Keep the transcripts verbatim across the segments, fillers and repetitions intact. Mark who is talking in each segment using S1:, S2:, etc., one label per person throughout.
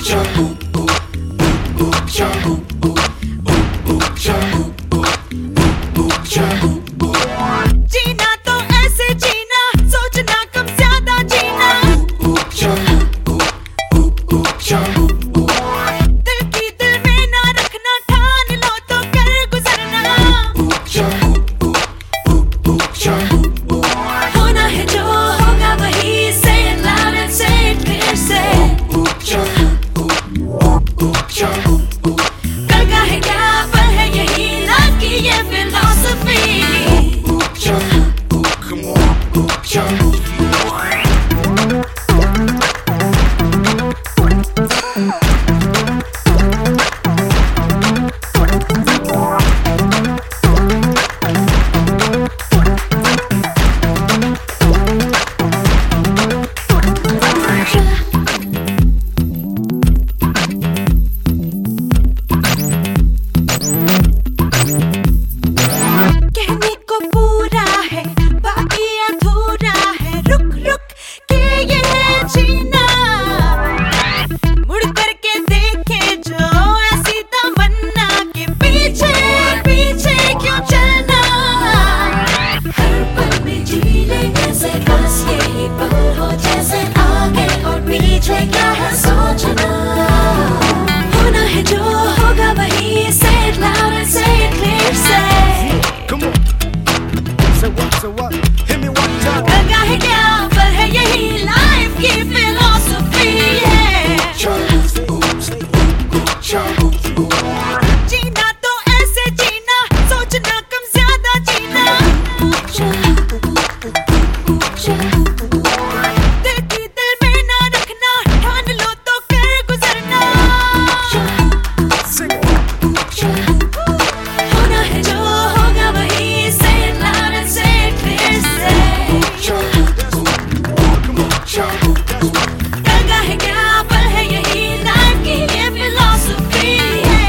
S1: जीना तो ऐसे जीना, सोचना कम ज्यादा जीना। दिल की दिल में ना रखना, ठान लो तो कर गुजरना। होना है जो होगा वही, say it loud and say it clear, say कल का है क्या पल है यही, लाइफ की ये फिलॉसफी। कहने को पूरा है बाकी अधूरा है, रुक रुक के ये जीना। मुड़ करके देखे जो ऐसी तमन्ना के पीछे पीछे क्यों चलना। हर पल में जी ले जैसे बस यही पल हो, जैसे आगे और पीछे क्या है सोचना। होना है जो होगा वही, say it loud and say it clear, say
S2: Come on. Say what, say what? Hit me one time.
S1: कल का है क्या पल है यही, लाइफ की फिलॉसफी है। जीना तो ऐसे जीना, सोचना कम ज्यादा जीना। दिल की दिल में ना रखना, ठान लो तो कर गुजरना। होना है जो होगा वही, say it loud and say it clear, say कल का है क्या पल है यही, लाइफ की ये फिलॉसफी है।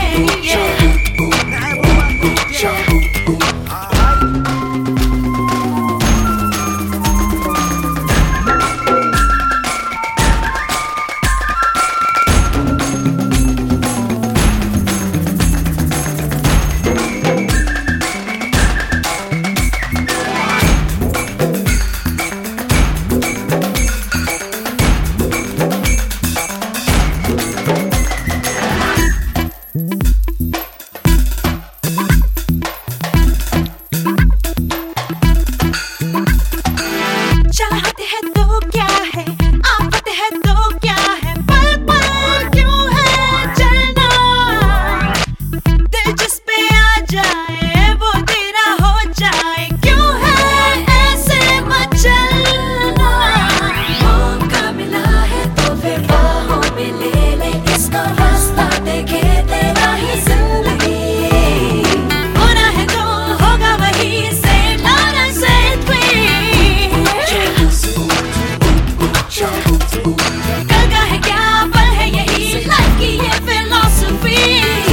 S1: चाहत है तो क्या है, आफत है तो क्या है, पल पल क्यों है चलना। दिल जिस पे आ जाए वो तेरा हो जाए, क्यों है ऐसे मचलना। मौका मिला है तो फिर बाहों में ले ले, इसका रास्ता देखे तेरा ही जिंदगी। होना है जो होगा वही, say it loud and say it clear। कल का है क्या पल है यही, लाइफ की ये फिलॉसफी।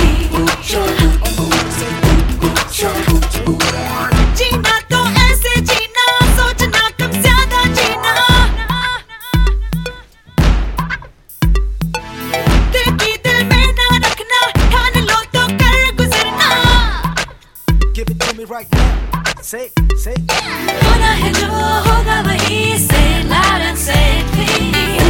S1: जीना तो ऐसे जीना, सोचना कम ज्यादा जीना। दिल की दिल में ना रखना, ठान लो तो कर गुजरना।
S2: Give it to me right now. Say, say.
S1: होना है जो होगा वही, say it loud and say it clear।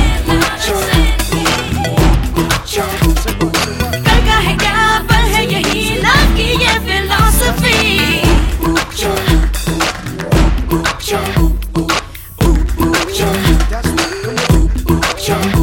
S1: कल का है क्या पल है यही, लाइफ की ये philosophy.
S2: That's right. Come on.